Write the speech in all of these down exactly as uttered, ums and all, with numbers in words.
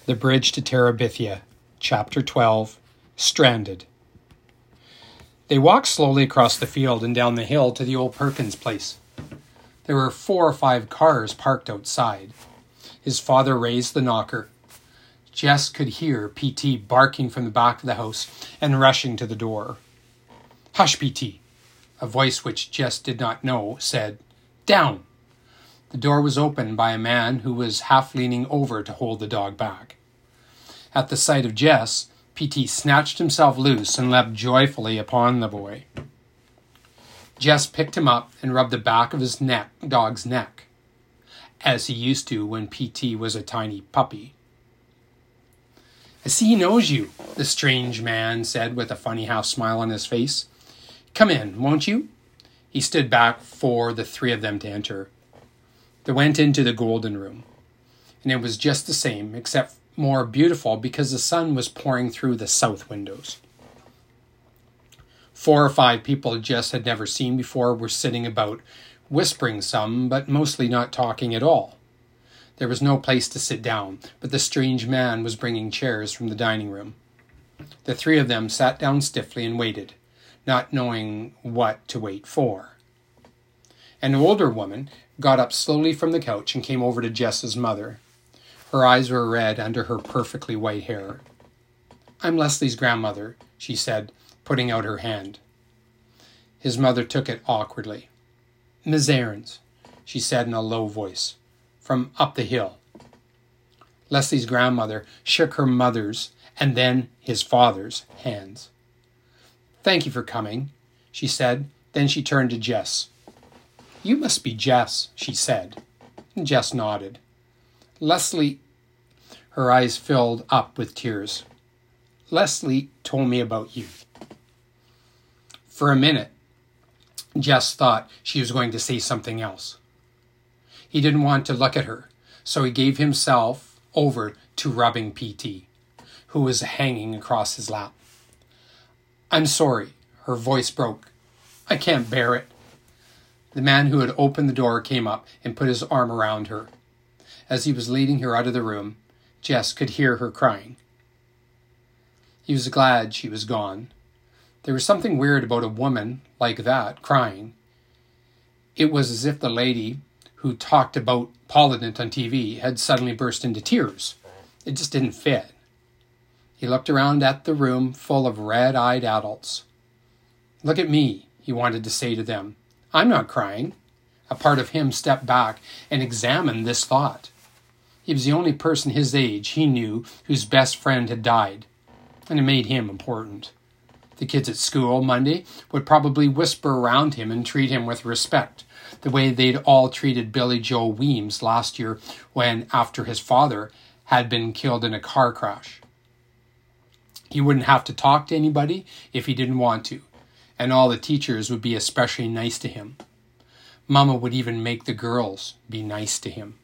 The Bridge to Terabithia, Chapter twelve, Stranded. They walked slowly across the field and down the hill to the old Perkins place. There were four or five cars parked outside. His father raised the knocker. Jess could hear P T barking from the back of the house and rushing to the door. "Hush, P T" A voice which Jess did not know said, "Down." The door was opened by a man who was half leaning over to hold the dog back. At the sight of Jess, P T snatched himself loose and leapt joyfully upon the boy. Jess picked him up and rubbed the back of his neck, dog's neck, as he used to when P T was a tiny puppy. "I see he knows you," the strange man said with a funny half-smile on his face. "Come in, won't you?" He stood back for the three of them to enter. They went into the golden room, and it was just the same, except more beautiful because the sun was pouring through the south windows. Four or five people Jess had never seen before were sitting about, whispering some, but mostly not talking at all. There was no place to sit down, but the strange man was bringing chairs from the dining room. The three of them sat down stiffly and waited, not knowing what to wait for. An older woman got up slowly from the couch and came over to Jess's mother. Her eyes were red under her perfectly white hair. "I'm Leslie's grandmother," she said, putting out her hand. His mother took it awkwardly. "Miss Aarons," she said in a low voice, "from up the hill." Leslie's grandmother shook her mother's and then his father's hands. "Thank you for coming," she said. Then she turned to Jess. "You must be Jess," she said. And Jess nodded. "Leslie," her eyes filled up with tears. "Leslie told me about you." For a minute, Jess thought she was going to say something else. He didn't want to look at her, so he gave himself over to rubbing P T, who was hanging across his lap. "I'm sorry," her voice broke. "I can't bear it." The man who had opened the door came up and put his arm around her. As he was leading her out of the room, Jess could hear her crying. He was glad she was gone. There was something weird about a woman like that crying. It was as if the lady who talked about Polydent on T V had suddenly burst into tears. It just didn't fit. He looked around at the room full of red-eyed adults. "Look at me," he wanted to say to them. "I'm not crying." A part of him stepped back and examined this thought. He was the only person his age he knew whose best friend had died, and it made him important. The kids at school Monday would probably whisper around him and treat him with respect, the way they'd all treated Billy Joe Weems last year when, after his father had been killed in a car crash. He wouldn't have to talk to anybody if he didn't want to, and all the teachers would be especially nice to him. Mama would even make the girls be nice to him.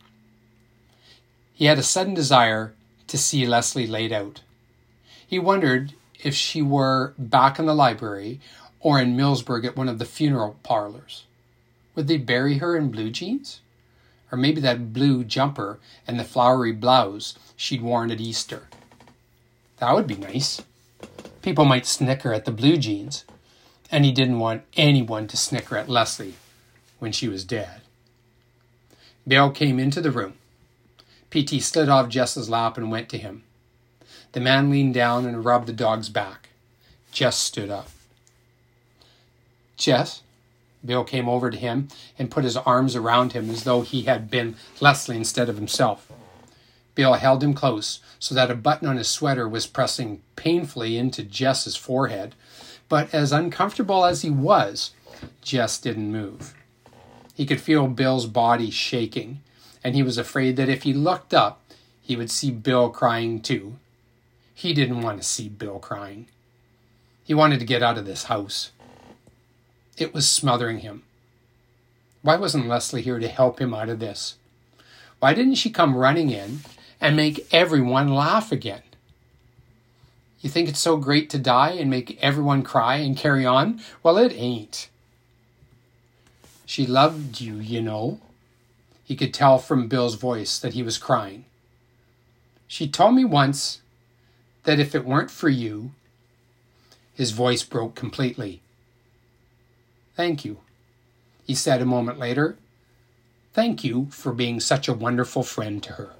He had a sudden desire to see Leslie laid out. He wondered if she were back in the library or in Millsburg at one of the funeral parlors. Would they bury her in blue jeans? Or maybe that blue jumper and the flowery blouse she'd worn at Easter. That would be nice. People might snicker at the blue jeans, and he didn't want anyone to snicker at Leslie when she was dead. Bill came into the room. P T slid off Jess's lap and went to him. The man leaned down and rubbed the dog's back. Jess stood up. "Jess?" Bill came over to him and put his arms around him as though he had been Leslie instead of himself. Bill held him close so that a button on his sweater was pressing painfully into Jess's forehead, but as uncomfortable as he was, Jess didn't move. He could feel Bill's body shaking, and he was afraid that if he looked up, he would see Bill crying too. He didn't want to see Bill crying. He wanted to get out of this house. It was smothering him. Why wasn't Leslie here to help him out of this? Why didn't she come running in and make everyone laugh again? You think it's so great to die and make everyone cry and carry on? Well, it ain't. She loved you, you know. He could tell from Bill's voice that he was crying. She told me once that if it weren't for you," his voice broke completely. "Thank you," he said a moment later. "Thank you for being such a wonderful friend to her."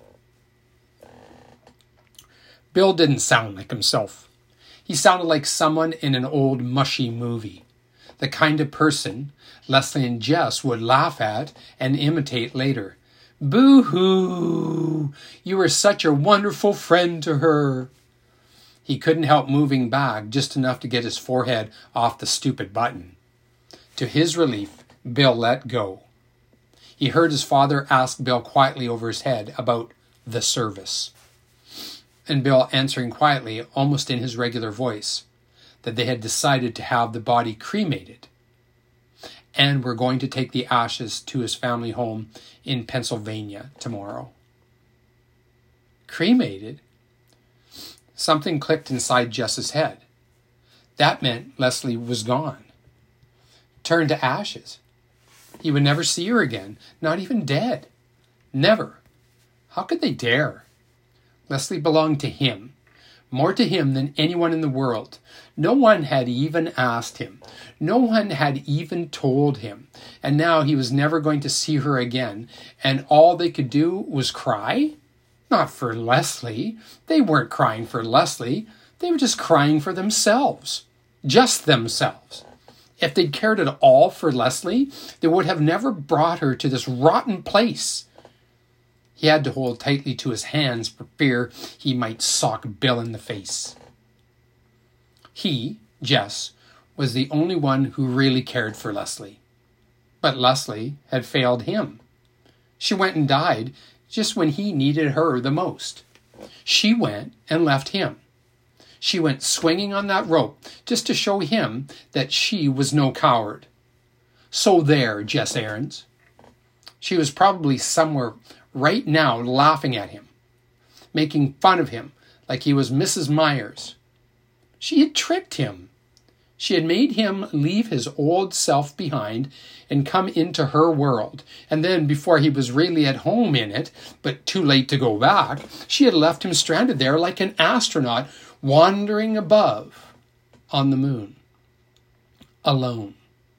Bill didn't sound like himself. He sounded like someone in an old mushy movie. The kind of person Leslie and Jess would laugh at and imitate later. "Boo-hoo! You were such a wonderful friend to her." He couldn't help moving back just enough to get his forehead off the stupid button. To his relief, Bill let go. He heard his father ask Bill quietly over his head about the service. And Bill answering quietly, almost in his regular voice, that they had decided to have the body cremated and were going to take the ashes to his family home in Pennsylvania tomorrow. Cremated? Something clicked inside Jess's head. That meant Leslie was gone. Turned to ashes. He would never see her again, not even dead. Never. How could they dare? Leslie belonged to him, more to him than anyone in the world. No one had even asked him. No one had even told him. And now he was never going to see her again, and all they could do was cry? Not for Leslie. They weren't crying for Leslie. They were just crying for themselves. Just themselves. If they'd cared at all for Leslie, they would have never brought her to this rotten place. He had to hold tightly to his hands for fear he might sock Bill in the face. He, Jess, was the only one who really cared for Leslie. But Leslie had failed him. She went and died just when he needed her the most. She went and left him. She went swinging on that rope just to show him that she was no coward. So there, Jess Aarons. She was probably somewhere right now laughing at him, making fun of him like he was Missus Myers. She had tricked him. She had made him leave his old self behind and come into her world. And then, before he was really at home in it, but too late to go back, she had left him stranded there like an astronaut wandering above on the moon, alone.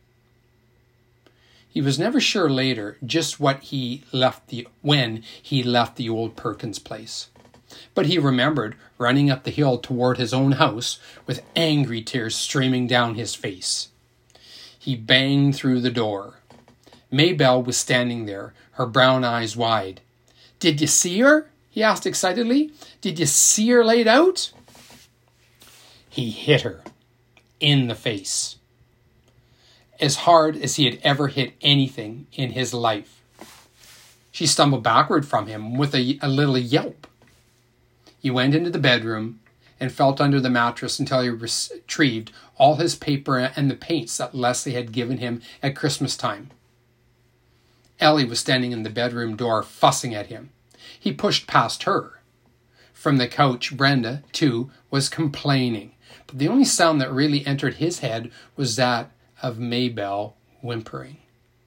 He was never sure later just what he left the when he left the old Perkins place. But he remembered running up the hill toward his own house with angry tears streaming down his face. He banged through the door. Maybelle was standing there, her brown eyes wide. "Did you see her?" he asked excitedly. "Did you see her laid out?" He hit her in the face, as hard as he had ever hit anything in his life. She stumbled backward from him with a, a little yelp. He went into the bedroom and felt under the mattress until he retrieved all his paper and the paints that Leslie had given him at Christmas time. Ellie was standing in the bedroom door fussing at him. He pushed past her. From the couch, Brenda, too, was complaining, but the only sound that really entered his head was that of Maybelle whimpering.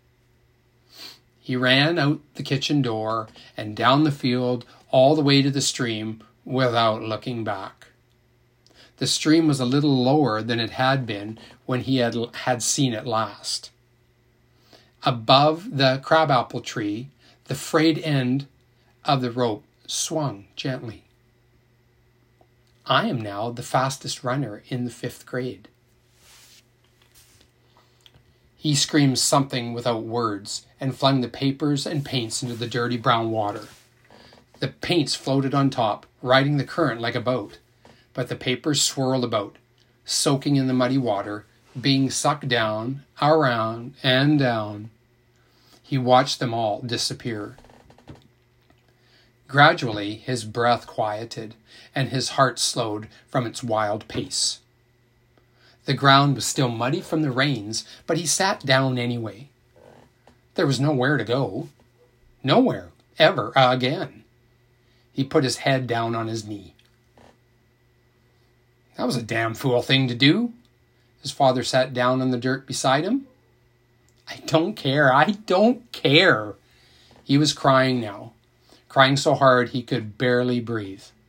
He ran out the kitchen door and down the field all the way to the stream without looking back. The stream was a little lower than it had been when he had, had seen it last. Above the crabapple tree, the frayed end of the rope swung gently. I am now the fastest runner in the fifth grade. He screamed something without words and flung the papers and paints into the dirty brown water. The paints floated on top, riding the current like a boat, but the papers swirled about, soaking in the muddy water, being sucked down, around, and down. He watched them all disappear. Gradually, his breath quieted, and his heart slowed from its wild pace. The ground was still muddy from the rains, but he sat down anyway. There was nowhere to go. Nowhere, ever again. He put his head down on his knee. That was a damn fool thing to do. His father sat down on the dirt beside him. I don't care. I don't care. He was crying now, crying so hard he could barely breathe.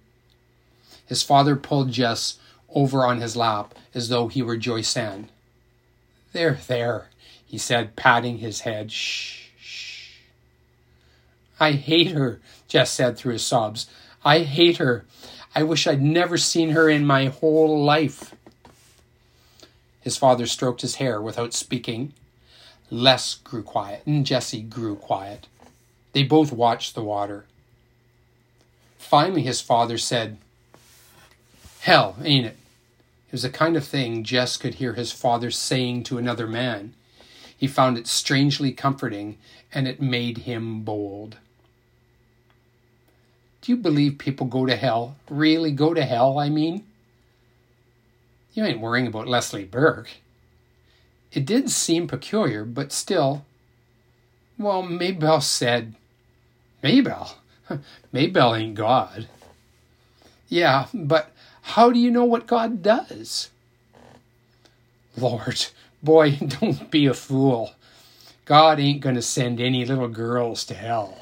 His father pulled Jess over on his lap as though he were Joyce Ann. "There, there," he said, patting his head. "Shh, shh." "I hate her," Jess said through his sobs. "I hate her. I wish I'd never seen her in my whole life." His father stroked his hair without speaking. Les grew quiet, and Jessie grew quiet. They both watched the water. Finally, his father said, "Hell, ain't it?" It was the kind of thing Jess could hear his father saying to another man. He found it strangely comforting, and it made him bold. "Do you believe people go to hell? Really go to hell, I mean?" "You ain't worrying about Leslie Burke." It did seem peculiar, but still. Well, Maybelle said, "Maybelle? Maybelle ain't God." "Yeah, but how do you know what God does?" "Lord, boy, don't be a fool. God ain't going to send any little girls to hell."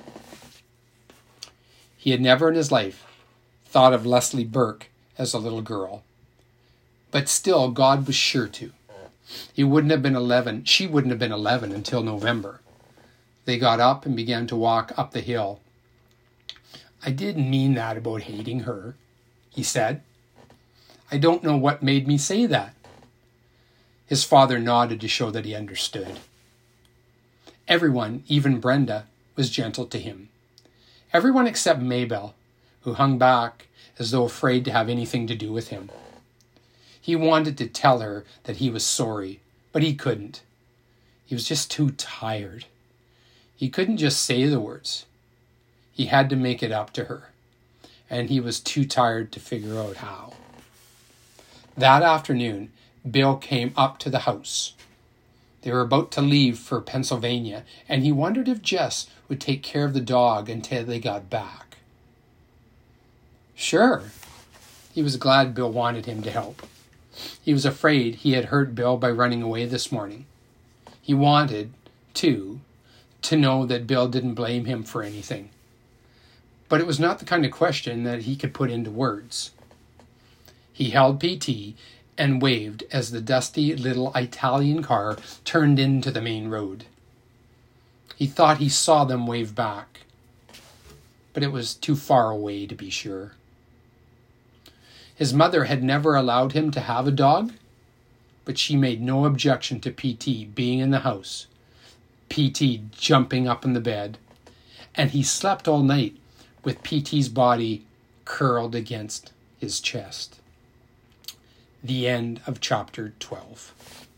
He had never in his life thought of Leslie Burke as a little girl. But still, God was sure to. He wouldn't have been eleven. She wouldn't have been eleven until November. They got up and began to walk up the hill. "I didn't mean that about hating her," he said. "I don't know what made me say that." His father nodded to show that he understood. Everyone, even Brenda, was gentle to him. Everyone except Maybelle, who hung back as though afraid to have anything to do with him. He wanted to tell her that he was sorry, but he couldn't. He was just too tired. He couldn't just say the words. He had to make it up to her, and he was too tired to figure out how. That afternoon, Bill came up to the house. They were about to leave for Pennsylvania, and he wondered if Jess would take care of the dog until they got back. Sure. He was glad Bill wanted him to help. He was afraid he had hurt Bill by running away this morning. He wanted, too, to know that Bill didn't blame him for anything. But it was not the kind of question that he could put into words. He held P T and waved as the dusty little Italian car turned into the main road. He thought he saw them wave back, but it was too far away to be sure. His mother had never allowed him to have a dog, but she made no objection to P T being in the house, P T jumping up in the bed, and he slept all night with P T's body curled against his chest. The end of chapter twelve.